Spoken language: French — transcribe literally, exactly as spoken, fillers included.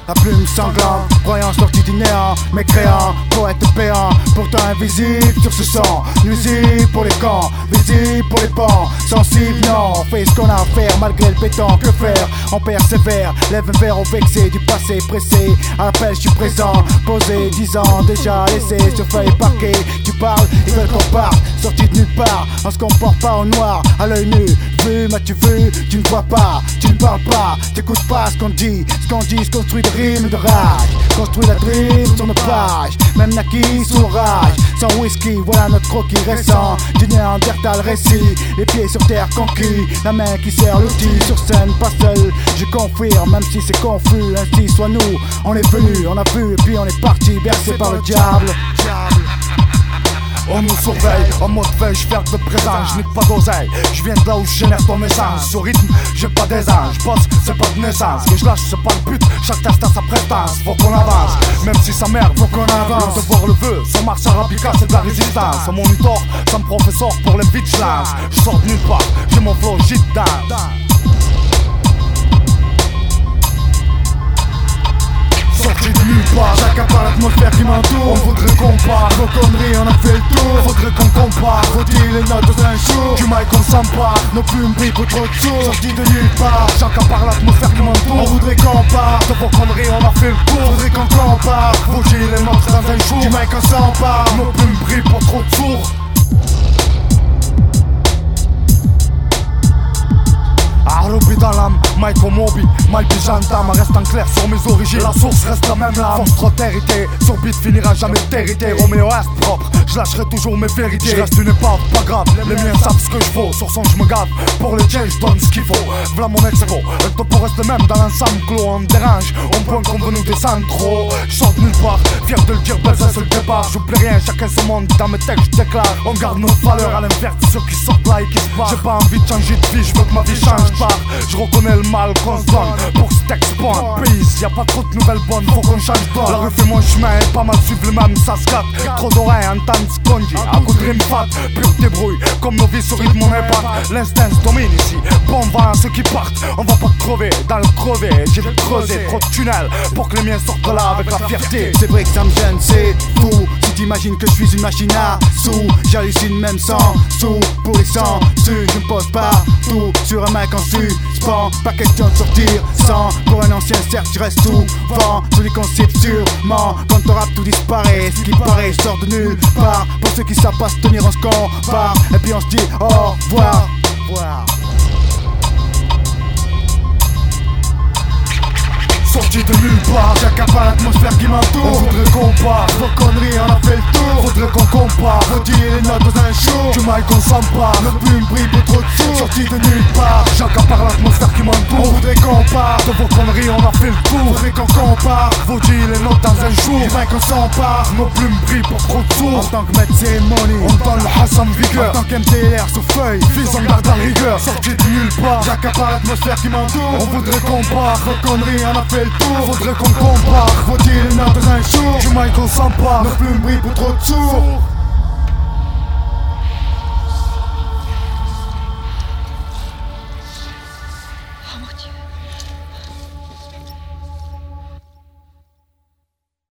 la plume sanglante, croyant sorti du néant, mécréant, poète péant, pourtant invisible sur ce sang, nuisible pour les camps, visible pour les bancs, sensible non, on fait ce qu'on a à faire malgré le béton, que faire, on persévère, lève un verre au vexé du passé pressé, à l'appel je suis présent, posé, dix ans déjà laissé sur feuille parquet, tu parles, ils veulent qu'on parte, sorti de nulle part, on se comporte pas au noir, à l'œil nu, vu, m'as-tu vu, tu ne vois pas, tu ne parles pas, t'écoutes pas ce qu'on dit, ce qu'on dit se construit de rimes et de rage, construit la dream sur nos pages, même naquis sous l'orage, sans whisky, voilà notre croquis récent, du néandertal récit, les pieds sur terre conquis, la main qui sert l'outil, sur scène pas seul, je confirme, même si c'est confus, ainsi soit nous, on est venu, on a vu et puis on est parti, bercé par le diable. On nous surveille, en mode veille, j'fais de présent, j'nique pas d'oseille, j'viens de là où j'génère ton essence. Sur rythme, j'ai pas des anges, boss, c'est pas de naissance. Que j'lâche, c'est pas le but, chaque test a sa prestance. Faut qu'on avance, même si sa mère faut qu'on avance. De voir le vœu, sans marche arabica, c'est de la résistance. Sans monitor, sans professeur pour les vigilances. J'sors de nulle part, j'ai mon flow, j'y danse. Sorti de nulle part, chacun par l'atmosphère qui m'entoure. On voudrait qu'on parte, vos conneries on a fait le tour. Faudrait qu'on compare, faut-il les notes dans un jour. Du mic on s'empare, nos plumes brillent pour trop de sourds. Sorti de nulle part, chacun par l'atmosphère qui m'entoure. On voudrait qu'on parte, de vos conneries on a fait le tour. Faudrait qu'on compare, faut-il les notes dans un jour. Du mic on s'empare, nos plumes brillent pour trop de sourds. Arobi dans l'âme, Mike Moby, Mike Gendarme reste en clair sur mes origines. La source reste la même là, force trop hérité. Sur beat finira jamais territé. Roméo reste propre, je lâcherai toujours mes vérités. Je reste une épave, pas grave, les miens savent ce que je vaux. Sur son je me gave, pour les tiens je donne ce qu'il faut. V'là mon ex-go, le topo reste le même dans l'ensemble clos. On dérange, on point qu'on veut nous descendre trop. J'sors de nulle part, fier de le dire, belle c'est le départ. J'oublie rien, chacun son monde, dans mes textes je déclare. On garde nos valeurs à l'inverse de ceux qui sortent là et qui se barrent. J'ai pas envie de changer de vie, je veux que ma vie change pas. Je reconnais le mal qu'on se donne pour cet exploit. Pays, y'a pas trop de nouvelles bonnes, faut qu'on change d'or. La rue fait mon chemin et pas mal suivre le même, ça se gâte. Trop d'oreilles entendent ce qu'on dit, à coup de rime fat, pur débrouille. Comme nos vies sur rythme on épate, l'instinct se domine ici. Bon vent à ceux qui partent, on va pas crever dans le crevé. J'ai creusé trop de tunnels pour que les miens sortent de là avec la fierté. C'est vrai que ça me gêne, c'est fou. Si t'imagines que je suis une machine à sous, j'hallucine même sans sous. Pour les sangs, je me pose pas tout sur un mec en suspens. Pas question de sortir sans. Pour un ancien cercle, je reste souvent sous les concepts sûrement. Quand ton rap tout disparaît, ce qui paraît sort de nulle part. Pour ceux qui savent pas se tenir, on se compare. Et puis on se dit au revoir. Sorti de nulle part, chacun par l'atmosphère qui m'entoure. On voudrait qu'on parte, vos conneries on a fait le tour. Faudrait qu'on compare, faut-il les notes dans un show. Du mic on s'empare, nos plumes brillent pour trop de sourds. Sorti de nulle part, chacun par l'atmosphère qui m'entoure. On voudrait qu'on parte, de vos conneries on a fait le tour. Faudrait qu'on compare, faut-il les notes dans un jour. Du mic on s'empare, nos plumes brillent pour trop de sourds. En tant que maître cérémonie, on donne le Hassan vigueur. En tant qu'M T L R sous feuille, fils on garde la rigueur. Sorti de nulle part, chacun par l'atmosphère qui m'entoure. On voudrait qu'on parte, vos conneries on a fait le tour. Faudrait qu'on compare, faut-il les notes dans un jour. Du mic on s'empare, nos plumes brillent pour trop de sourds. Oh mon Dieu.